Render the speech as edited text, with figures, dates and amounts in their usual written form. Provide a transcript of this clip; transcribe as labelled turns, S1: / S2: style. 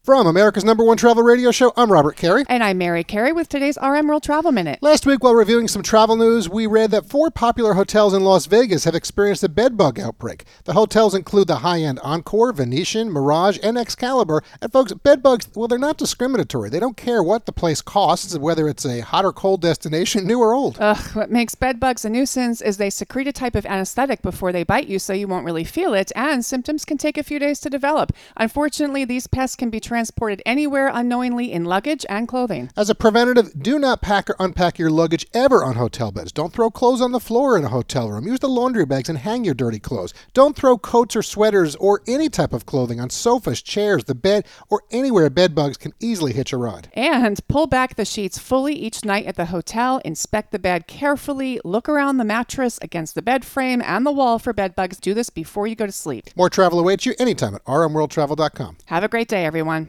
S1: From America's #1 travel radio show, I'm Robert Carey.
S2: And I'm Mary Carey with today's RM World Travel Minute.
S1: Last week, while reviewing some travel news, we read that 4 popular hotels in Las Vegas have experienced a bedbug outbreak. The hotels include the high-end Encore, Venetian, Mirage, and Excalibur. And folks, bedbugs, well, they're not discriminatory. They don't care what the place costs, whether it's a hot or cold destination, new or old.
S2: What makes bedbugs a nuisance is they secrete a type of anesthetic before they bite you, so you won't really feel it, and symptoms can take a few days to develop. Unfortunately, these pests can be transported anywhere unknowingly in luggage and clothing.
S1: As a preventative, do not pack or unpack your luggage ever on hotel beds. Don't throw clothes on the floor in a hotel room. Use the laundry bags and hang your dirty clothes. Don't throw coats or sweaters or any type of clothing on sofas, chairs, the bed, or anywhere bedbugs can easily hitch a ride.
S2: And pull back the sheets fully each night at the hotel. Inspect the bed carefully. Look around the mattress, against the bed frame, and the wall for bedbugs. Do this before you go to sleep.
S1: More travel awaits you anytime at rmworldtravel.com.
S2: Have a great day, everyone.